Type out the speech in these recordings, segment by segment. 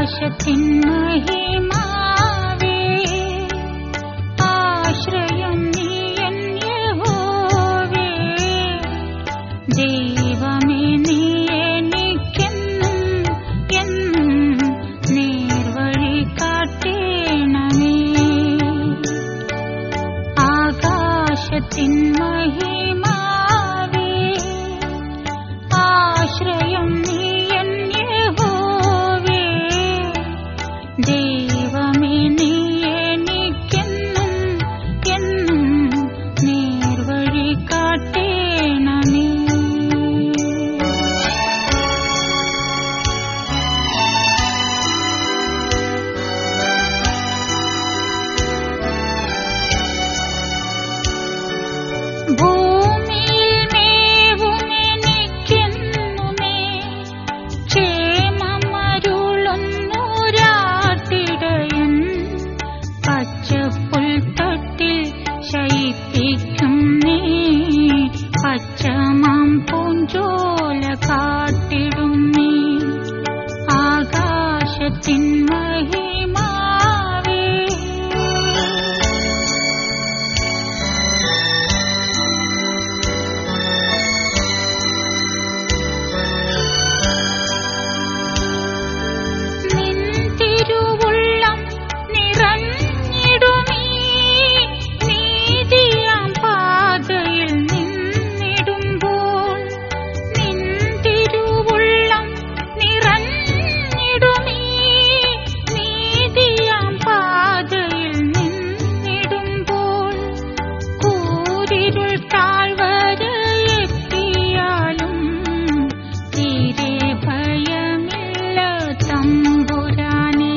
ആകാശത്തിൻ മഹിമാവേ, ആശ്രയം നീ എൻ യഹോവേ. ദൈവമേ നീ എനിക്കെന്നും എന്നും നേർവഴി കാട്ടേണമേ. ആകാശത്തിൻ മഹിമാവേ, ആശ്രയം നീ എൻ യഹോവേ. ദൈവമേ നീ എനിക്കെന്നും എന്നും നേർവഴി കാട്ടേണമേ. ഭൂമിയിൽ മേവുമെനിക്കെന്നുമേ ക്ഷേമമരുളുന്നൊരാട്ടിടയൻ. പച്ചപ്പുൽത്തട്ടിൽ ശയിപ്പിക്കും നീ, പച്ചമാം പൂഞ്ചോല കാട്ടിടും നീ. ആകാശത്തിൻ മഹിമാവേ, നിൻ തിരുവുള്ളം നിറഞ്ഞിടുമീ നീതിയാം പാതയിൽ നിന്നിടുമ്പോൾ. നിൻ തിരുവുള്ളം നിറഞ്ഞിടുമീ നീതിയാം പാതയിൽ നിന്നിടുമ്പോൾ. കൂരിരുൾ താഴ്വരയെത്തിയാലും തീരെ ഭയമില്ല തമ്പുരാനേ.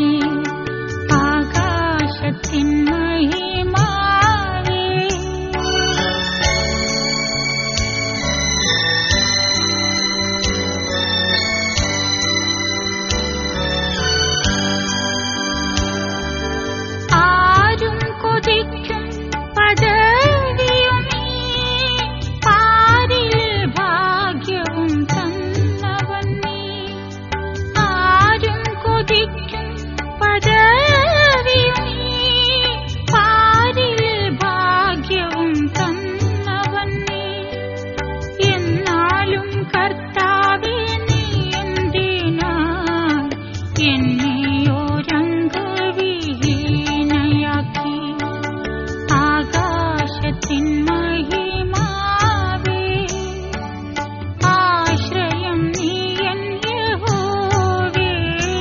ആകാശത്തിൻ മഹിമാവേ, ആരും കൊതിക്കും പദവിയുമീ പാരിൽ ഭാഗ്യവും തന്നവൻ നീ. ആരും കൊതിക്കും പദവിയുമീ പാരിൽ ഭാഗ്യവും തന്നവൻ നീ. എന്നാലും കർത്താവേ നീ എന്തിനായി എന്നെയോരംഗവിഹീനയാക്കി. ആകാശത്തിൻ മഹിമാവേ, ആശ്രയം നീ എൻ യഹോവേ.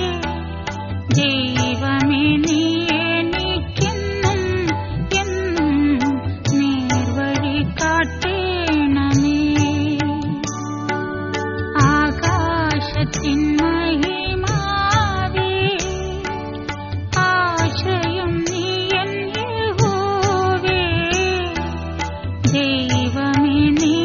ദൈവമേ നീ എനിക്കെന്നും എന്നും നേർവഴി കാട്ടേണമേ. ആകാശത്തിൻ മഹിമാവേ, ആശ്രയം നീ എൻ യഹോവേ. ദൈവമേ നീ